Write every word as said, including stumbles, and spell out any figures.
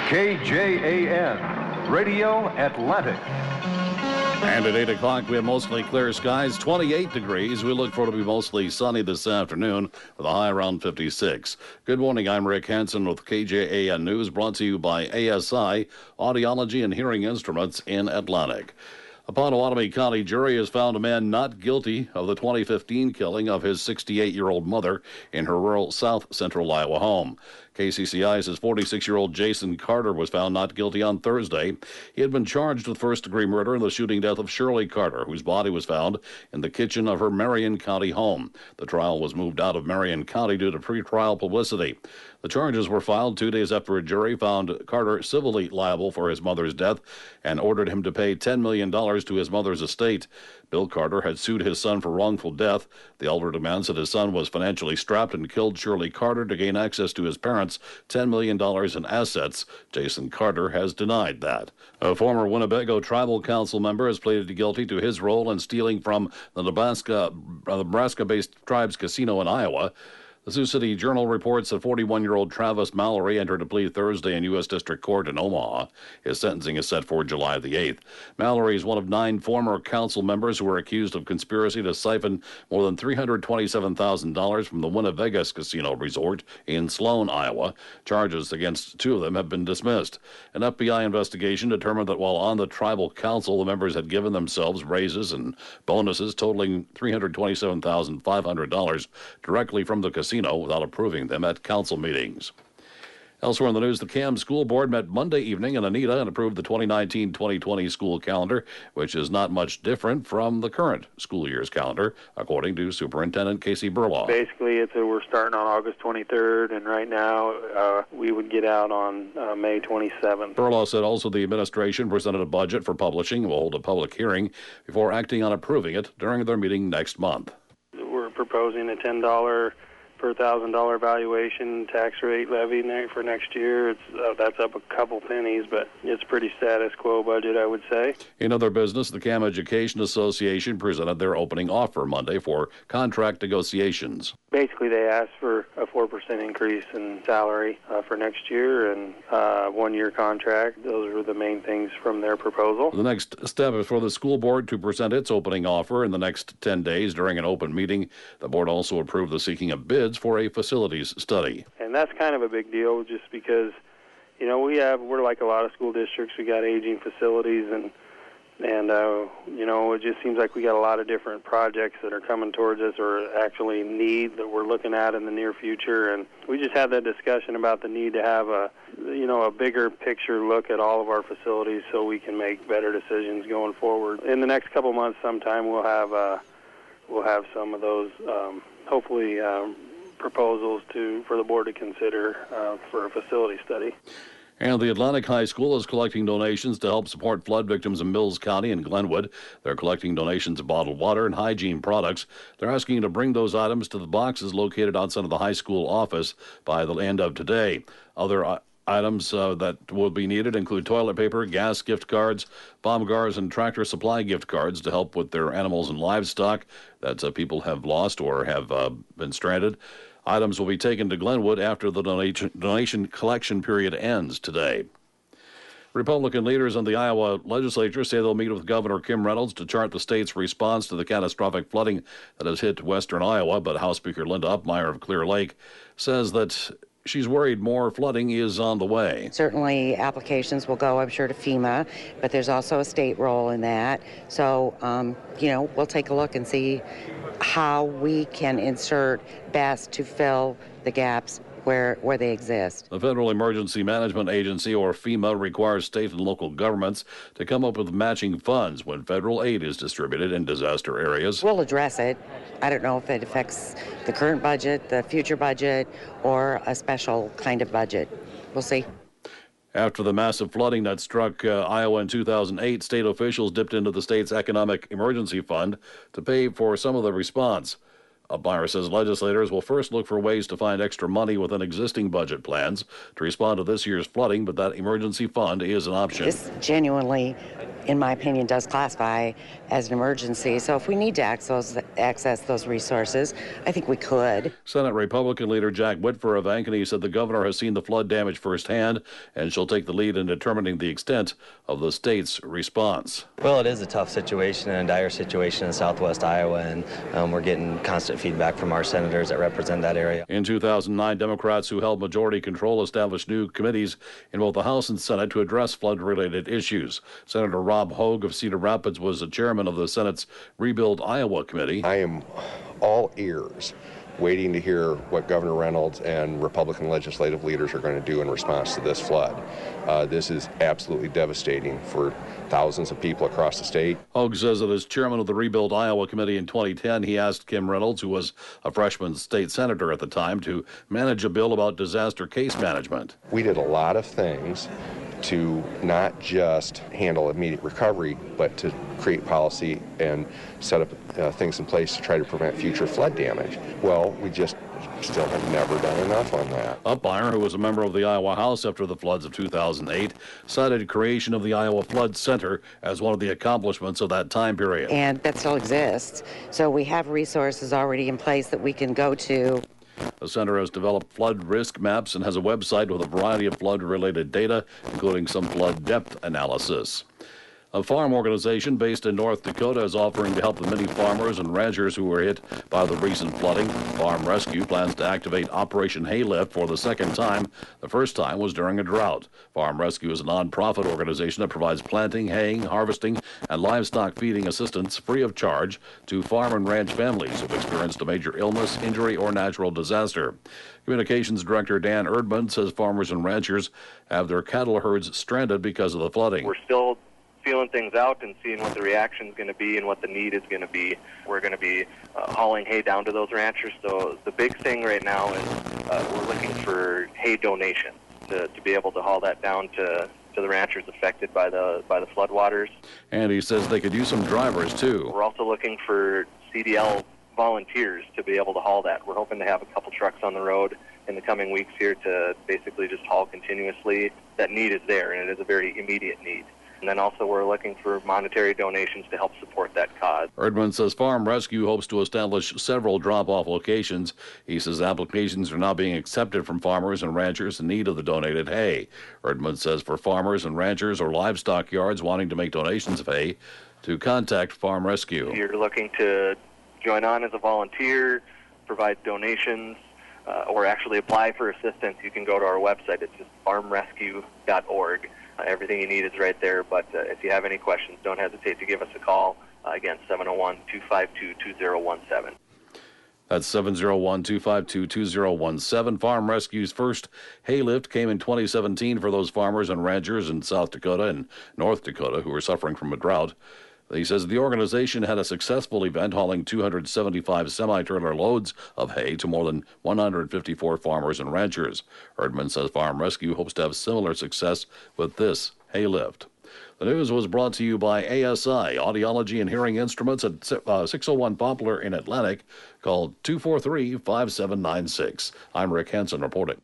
K J A N, Radio Atlantic. And at eight o'clock, we have mostly clear skies, twenty-eight degrees. We look for it to be mostly sunny this afternoon with a high around fifty-six. Good morning, I'm Rick Hansen with K J A N News, brought to you by A S I, Audiology and Hearing Instruments in Atlantic. A Potawatomi County jury has found a man not guilty of the twenty fifteen killing of his sixty-eight-year-old mother in her rural south central Iowa home. K C C I says forty-six-year-old Jason Carter was found not guilty on Thursday. He had been charged with first-degree murder in the shooting death of Shirley Carter, whose body was found in the kitchen of her Marion County home. The trial was moved out of Marion County due to pretrial publicity. The charges were filed two days after a jury found Carter civilly liable for his mother's death and ordered him to pay ten million dollars to his mother's estate. Bill Carter had sued his son for wrongful death. The elder demands that his son was financially strapped and killed Shirley Carter to gain access to his parents' ten million dollars in assets. Jason Carter has denied that. A former Winnebago Tribal Council member has pleaded guilty to his role in stealing from the Nebraska, uh, Nebraska-based Tribes Casino in Iowa. The Sioux City Journal reports that forty-one-year-old Travis Mallory entered a plea Thursday in U S District Court in Omaha. His sentencing is set for July the eighth. Mallory is one of nine former council members who are accused of conspiracy to siphon more than three hundred twenty-seven thousand dollars from the Winnevegas Casino Resort in Sloan, Iowa. Charges against two of them have been dismissed. An F B I investigation determined that while on the tribal council, the members had given themselves raises and bonuses totaling three hundred twenty-seven thousand five hundred dollars directly from the casino without approving them at council meetings. Elsewhere in the news, the C A M School Board met Monday evening in Anita and approved the twenty nineteen twenty twenty school calendar, which is not much different from the current school year's calendar, according to Superintendent Casey Burlaw. Basically, it's a, we're starting on August twenty-third, and right now uh, we would get out on uh, May twenty-seventh. Burlaw said also the administration presented a budget for publishing and will hold a public hearing before acting on approving it during their meeting next month. We're proposing a ten dollars per thousand dollar valuation tax rate levy for next year. It's uh, that's up a couple pennies, but it's pretty status quo budget, I would say. In other business, the C A M Education Association presented their opening offer Monday for contract negotiations. Basically, they asked for a four percent increase in salary uh, for next year and uh, one-year contract. Those were the main things from their proposal. The next step is for the school board to present its opening offer in the next ten days during an open meeting. The board also approved the seeking of bids for a facilities study. And that's kind of a big deal just because, you know, we have, we're like a lot of school districts. We got aging facilities and, and uh, you know, it just seems like we got a lot of different projects that are coming towards us or actually need that we're looking at in the near future. And we just had that discussion about the need to have a, you know, a bigger picture look at all of our facilities so we can make better decisions going forward. In the next couple months sometime we'll have, uh, we'll have some of those, um, hopefully, um, proposals to for the board to consider uh, for a facility study. And the Atlantic High School is collecting donations to help support flood victims in Mills County and Glenwood. They're collecting donations of bottled water and hygiene products. They're asking you to bring those items to the boxes located outside of the high school office by the end of today. Other uh, items uh, that will be needed include toilet paper, gas gift cards, Baumgars and Tractor Supply gift cards to help with their animals and livestock that uh, people have lost or have uh, been stranded. Items will be taken to Glenwood after the donation, donation collection period ends today. Republican leaders in the Iowa legislature say they'll meet with Governor Kim Reynolds to chart the state's response to the catastrophic flooding that has hit western Iowa, but House Speaker Linda Upmeyer of Clear Lake says that she's worried more flooding is on the way. Certainly applications will go, I'm sure, to FEMA, but there's also a state role in that. So, um, you know, we'll take a look and see how we can insert best to fill the gaps where where they exist. The Federal Emergency Management Agency, or FEMA, requires state and local governments to come up with matching funds when federal aid is distributed in disaster areas. We'll address it. I don't know if it affects the current budget, the future budget, or a special kind of budget. We'll see. After the massive flooding that struck uh, Iowa in two thousand eight, state officials dipped into the state's Economic Emergency Fund to pay for some of the response. Upmeyer says legislators will first look for ways to find extra money within existing budget plans to respond to this year's flooding, but that emergency fund is an option. This genuinely in my opinion, does classify as an emergency. So if we need to access, access those resources, I think we could. Senate Republican leader Jack Whitfer of Ankeny said the governor has seen the flood damage firsthand, and she'll take the lead in determining the extent of the state's response. Well, it is a tough situation and a dire situation in southwest Iowa, and um, we're getting constant feedback from our senators that represent that area. In two thousand nine, Democrats who held majority control established new committees in both the House and Senate to address flood-related issues. Senator Rob Hogue of Cedar Rapids was the chairman of the Senate's Rebuild Iowa Committee. I am all ears, waiting to hear what Governor Reynolds and Republican legislative leaders are going to do in response to this flood. Uh, this is absolutely devastating for thousands of people across the state. Hogue says that as chairman of the Rebuild Iowa Committee in twenty ten, he asked Kim Reynolds, who was a freshman state senator at the time, to manage a bill about disaster case management. We did a lot of things to not just handle immediate recovery, but to create policy and set up uh, things in place to try to prevent future flood damage. Well, we just still have never done enough on that. Upmeyer, who was a member of the Iowa House after the floods of two thousand eight, cited creation of the Iowa Flood Center as one of the accomplishments of that time period. And that still exists. So we have resources already in place that we can go to. The center has developed flood risk maps and has a website with a variety of flood-related data, including some flood depth analysis. A farm organization based in North Dakota is offering to help the many farmers and ranchers who were hit by the recent flooding. Farm Rescue plans to activate Operation Haylift for the second time. The first time was during a drought. Farm Rescue is a nonprofit organization that provides planting, haying, harvesting, and livestock feeding assistance free of charge to farm and ranch families who've experienced a major illness, injury, or natural disaster. Communications Director Dan Erdman says farmers and ranchers have their cattle herds stranded because of the flooding. We're still feeling things out and seeing what the reaction is going to be and what the need is going to be. We're going to be uh, hauling hay down to those ranchers. So the big thing right now is uh, we're looking for hay donation to, to be able to haul that down to, to the ranchers affected by the by the floodwaters. And he says they could use some drivers too. We're also looking for C D L volunteers to be able to haul that. We're hoping to have a couple trucks on the road in the coming weeks here to basically just haul continuously. That need is there, and it is a very immediate need. And then also we're looking for monetary donations to help support that cause. Erdman says Farm Rescue hopes to establish several drop-off locations. He says applications are now being accepted from farmers and ranchers in need of the donated hay. Erdman says for farmers and ranchers or livestock yards wanting to make donations of hay, to contact Farm Rescue. If you're looking to join on as a volunteer, provide donations, uh, or actually apply for assistance, you can go to our website. It's just farm rescue dot org. Uh, everything you need is right there, but uh, if you have any questions, don't hesitate to give us a call. Uh, again, seven oh one, two five two, two oh one seven. That's seven oh one, two five two, two oh one seven. Farm Rescue's first hay lift came in twenty seventeen for those farmers and ranchers in South Dakota and North Dakota who were suffering from a drought. He says the organization had a successful event hauling two hundred seventy-five semi-trailer loads of hay to more than one hundred fifty-four farmers and ranchers. Erdman says Farm Rescue hopes to have similar success with this hay lift. The news was brought to you by A S I, Audiology and Hearing Instruments at uh, six oh one Poplar in Atlantic. Call two four three, five seven nine six. I'm Rick Hansen reporting.